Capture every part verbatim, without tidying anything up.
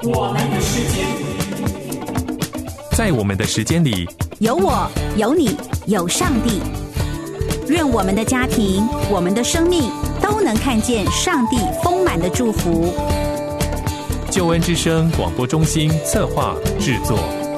我们的时间， 在我们的时间里， 有我，有你，有上帝。愿我们的家庭，我们的生命都能看见上帝丰满的祝福。 救恩之声广播中心策划制作。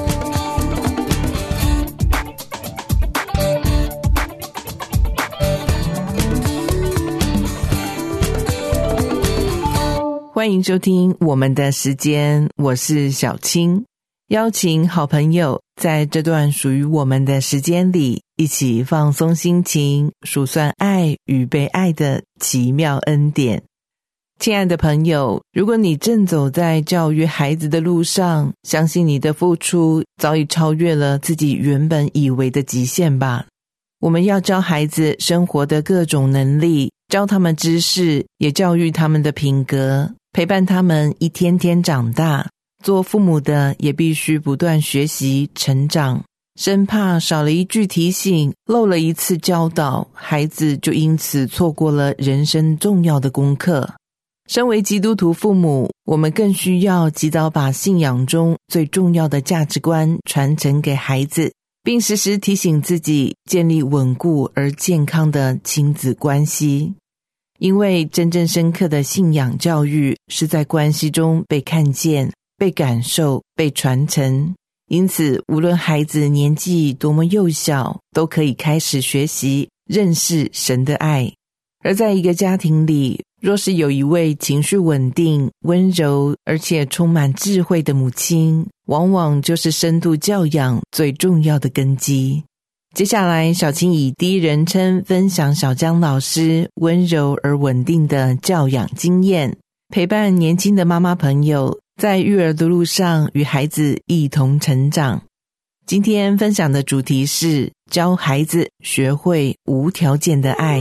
欢迎收听我们的时间，我是小青，邀请好朋友在这段属于我们的时间里，一起放松心情，数算爱与被爱的奇妙恩典。亲爱的朋友，如果你正走在教育孩子的路上，相信你的付出早已超越了自己原本以为的极限吧。我们要教孩子生活的各种能力，教他们知识，也教育他们的品格，陪伴他们一天天长大。做父母的也必须不断学习成长，生怕少了一句提醒，漏了一次教导，孩子就因此错过了人生重要的功课。身为基督徒父母，我们更需要及早把信仰中最重要的价值观传承给孩子，并时时提醒自己建立稳固而健康的亲子关系。因为真正深刻的信仰教育是在关系中被看见、被感受、被传承。因此，无论孩子年纪多么幼小，都可以开始学习认识神的爱。而在一个家庭里，若是有一位情绪稳定、温柔而且充满智慧的母亲，往往就是深度教养最重要的根基。接下来，小青以第一人称分享小江老师温柔而稳定的教养经验，陪伴年轻的妈妈朋友在育儿的路上与孩子一同成长。今天分享的主题是教孩子学会无条件的爱。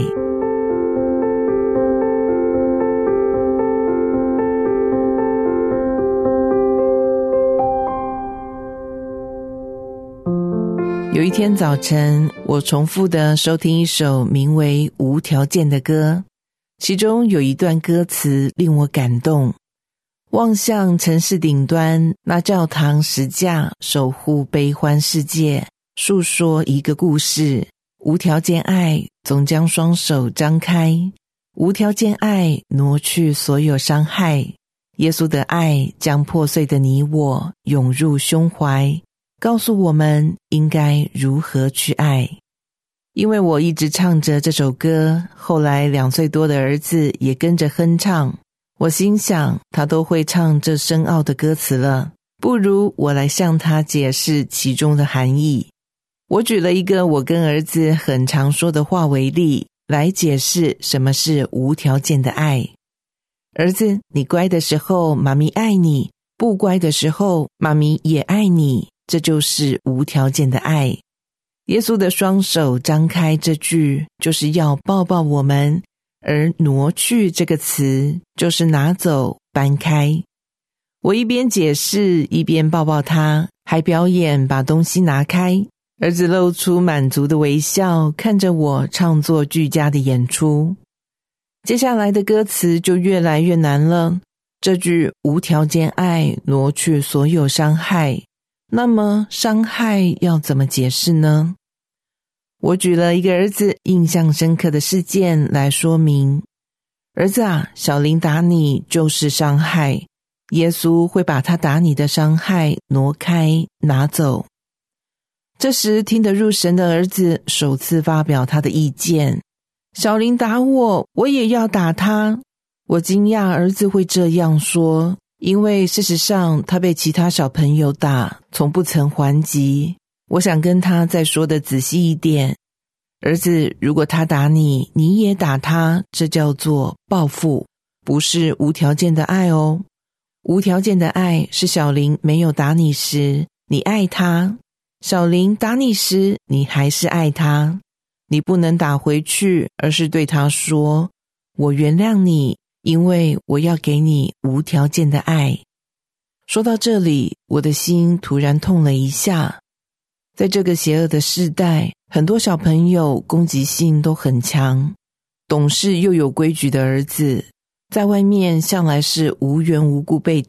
有一天早晨，我重复地收听一首名为《无条件》的歌，其中有一段歌词令我感动。望向城市顶端，那教堂石架守护悲欢世界，诉说一个故事。无条件爱总将双手张开，无条件爱挪去所有伤害。耶稣的爱将破碎的你我涌入胸怀，告诉我们应该如何去爱。因为我一直唱着这首歌，后来两岁多的儿子也跟着哼唱。我心想，他都会唱这深奥的歌词了，不如我来向他解释其中的含义。我举了一个我跟儿子很常说的话为例，来解释什么是无条件的爱。儿子，你乖的时候，妈咪爱你；不乖的时候，妈咪也爱你。这就是无条件的爱。耶稣的双手张开这句，就是要抱抱我们，而挪去这个词，就是拿走、搬开。我一边解释，一边抱抱他，还表演把东西拿开。儿子露出满足的微笑，看着我唱作俱佳的演出。接下来的歌词就越来越难了。这句无条件爱挪去所有伤害，那么伤害要怎么解释呢？我举了一个儿子印象深刻的事件来说明。儿子啊，小林打你就是伤害，耶稣会把他打你的伤害挪开拿走。这时听得入神的儿子首次发表他的意见，小林打我，我也要打他。我惊讶儿子会这样说，因为事实上他被其他小朋友打，从不曾还击。我想跟他再说的仔细一点，儿子，如果他打你，你也打他，这叫做报复，不是无条件的爱哦。无条件的爱是小林没有打你时，你爱他；小林打你时，你还是爱他。你不能打回去，而是对他说，我原谅你，因为我要给你无条件的爱。说到这里，我的心突然痛了一下。在这个邪恶的世代，很多小朋友攻击性都很强，懂事又有规矩的儿子，在外面向来是无缘无故被打，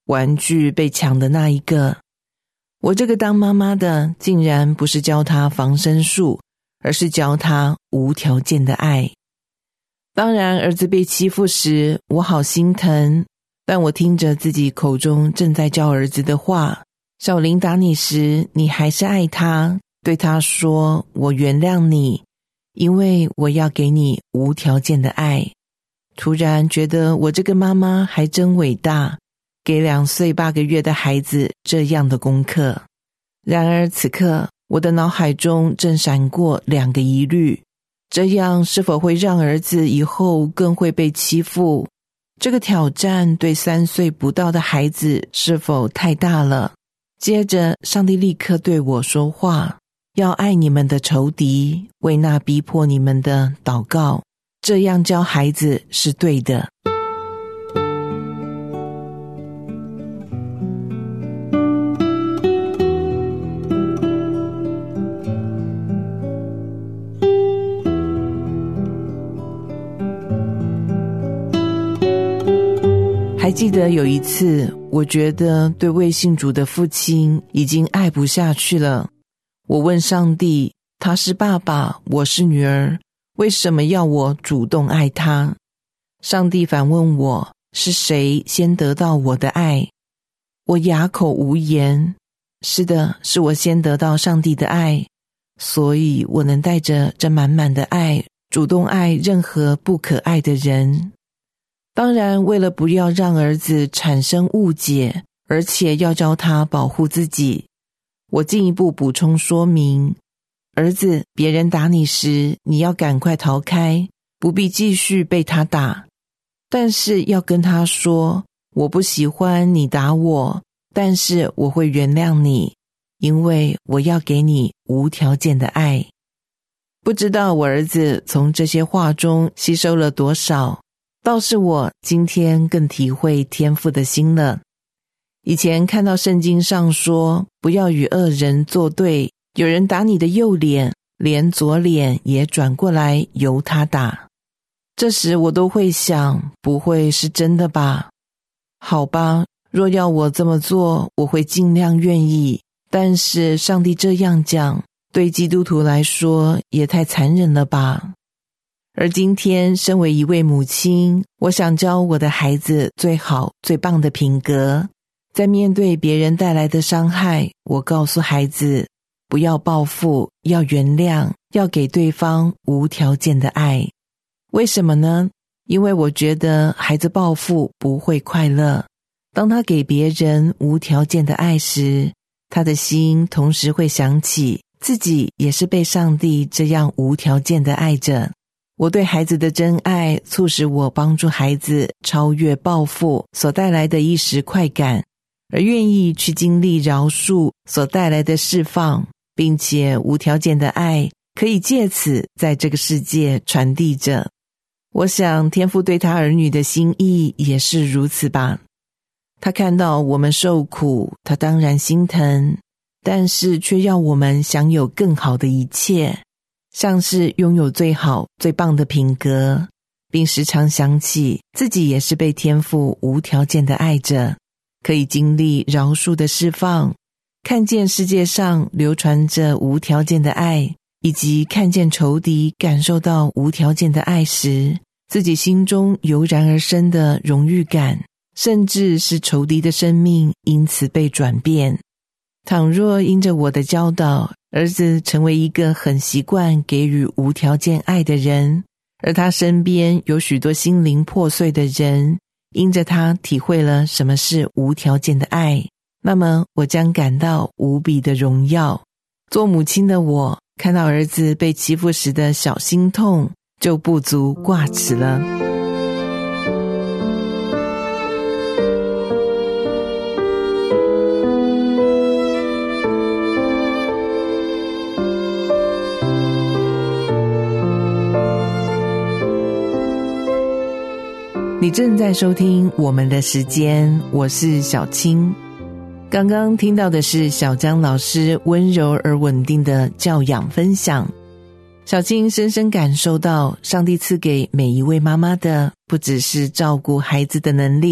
玩具被抢的那一个。我这个当妈妈的，竟然不是教他防身术，而是教他无条件的爱。当然，儿子被欺负时，我好心疼，但我听着自己口中正在教儿子的话，小林打你时，你还是爱他，对他说，我原谅你，因为我要给你无条件的爱。突然觉得我这个妈妈还真伟大，给两岁八个月的孩子这样的功课。然而此刻我的脑海中正闪过两个疑虑，这样是否会让儿子以后更会被欺负？这个挑战对三岁不到的孩子是否太大了？接着上帝立刻对我说话，要爱你们的仇敌，为那逼迫你们的祷告，这样教孩子是对的。还记得有一次，我觉得对未信主的父亲已经爱不下去了。我问上帝，他是爸爸，我是女儿，为什么要我主动爱他？上帝反问我，是谁先得到我的爱？我哑口无言。是的，是我先得到上帝的爱，所以我能带着这满满的爱，主动爱任何不可爱的人。当然，为了不要让儿子产生误解，而且要教他保护自己，我进一步补充说明，儿子，别人打你时，你要赶快逃开，不必继续被他打。但是要跟他说，我不喜欢你打我，但是我会原谅你，因为我要给你无条件的爱。不知道我儿子从这些话中吸收了多少，倒是我今天更体会天父的心了。以前看到圣经上说，不要与恶人作对，有人打你的右脸，连左脸也转过来由他打。这时我都会想，不会是真的吧？好吧，若要我这么做，我会尽量愿意，但是上帝这样讲，对基督徒来说也太残忍了吧。而今天身为一位母亲，我想教我的孩子最好最棒的品格。在面对别人带来的伤害，我告诉孩子，不要报复，要原谅，要给对方无条件的爱。为什么呢？因为我觉得孩子报复不会快乐。当他给别人无条件的爱时，他的心同时会想起自己也是被上帝这样无条件的爱着。我对孩子的真爱促使我帮助孩子超越报复所带来的一时快感，而愿意去经历饶恕所带来的释放，并且无条件的爱可以借此在这个世界传递着。我想天父对他儿女的心意也是如此吧。他看到我们受苦，他当然心疼，但是却要我们享有更好的一切，像是拥有最好最棒的品格，并时常想起自己也是被天父无条件的爱着，可以经历饶恕的释放，看见世界上流传着无条件的爱，以及看见仇敌感受到无条件的爱时，自己心中油然而生的荣誉感，甚至是仇敌的生命因此被转变。倘若因着我的教导，儿子成为一个很习惯给予无条件爱的人，而他身边有许多心灵破碎的人，因着他体会了什么是无条件的爱，那么我将感到无比的荣耀。做母亲的我，看到儿子被欺负时的小心痛，就不足挂齿了。你正在收听我们的时间，我是小青。刚刚听到的是小江老师温柔而稳定的教养分享。小青深深感受到，上帝赐给每一位妈妈的，不只是照顾孩子的能力，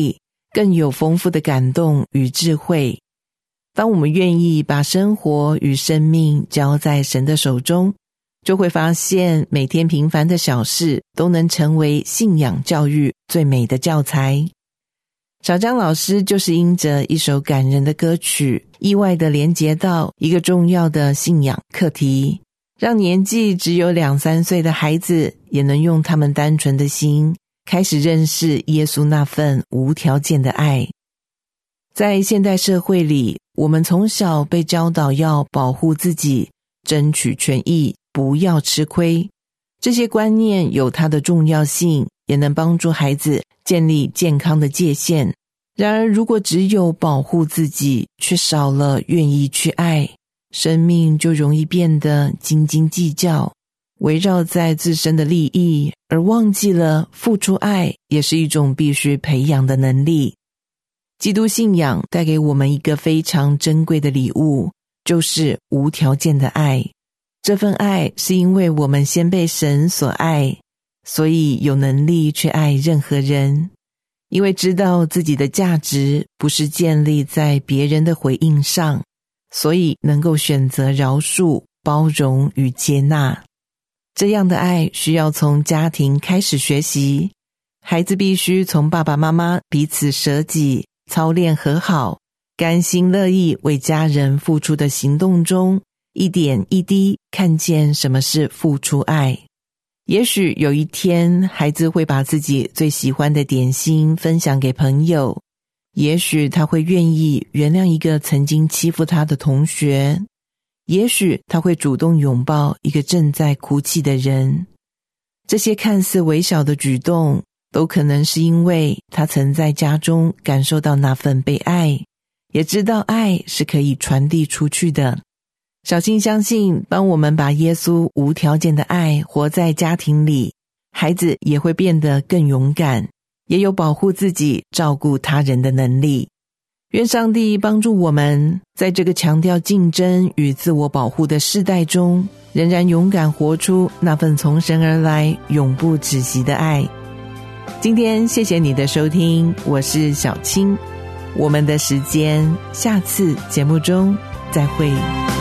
更有丰富的感动与智慧。当我们愿意把生活与生命交在神的手中，就会发现每天平凡的小事都能成为信仰教育最美的教材。小张老师就是因着一首感人的歌曲，意外地连接到一个重要的信仰课题，让年纪只有两三岁的孩子也能用他们单纯的心开始认识耶稣那份无条件的爱。在现代社会里，我们从小被教导要保护自己，争取权益，不要吃亏。这些观念有它的重要性，也能帮助孩子建立健康的界限。然而，如果只有保护自己，却少了愿意去爱，生命就容易变得斤斤计较，围绕在自身的利益，而忘记了付出爱也是一种必须培养的能力。基督信仰带给我们一个非常珍贵的礼物，就是无条件的爱。这份爱是因为我们先被神所爱，所以有能力去爱任何人。因为知道自己的价值不是建立在别人的回应上，所以能够选择饶恕、包容与接纳。这样的爱需要从家庭开始学习，孩子必须从爸爸妈妈彼此舍己、操练和好、甘心乐意为家人付出的行动中，一点一滴看见什么是付出爱。也许有一天，孩子会把自己最喜欢的点心分享给朋友，也许他会愿意原谅一个曾经欺负他的同学，也许他会主动拥抱一个正在哭泣的人。这些看似微小的举动，都可能是因为他曾在家中感受到那份被爱，也知道爱是可以传递出去的。小青相信，当我们把耶稣无条件的爱活在家庭里，孩子也会变得更勇敢，也有保护自己、照顾他人的能力。愿上帝帮助我们，在这个强调竞争与自我保护的世代中，仍然勇敢活出那份从神而来、永不止息的爱。今天谢谢你的收听，我是小青，我们的时间下次节目中再会。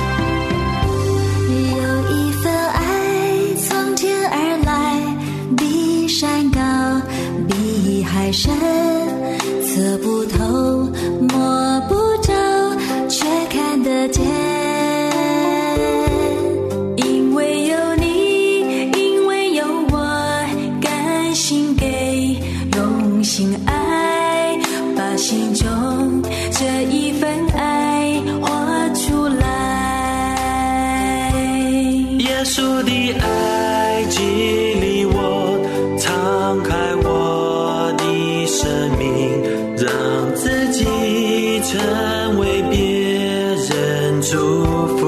海深测不透摸不着却看得见，因为有你，因为有我，甘心给用心爱，把心中这一份爱活出来。 耶稣的爱激励我，敞开我的生命，让自己成为别人祝福。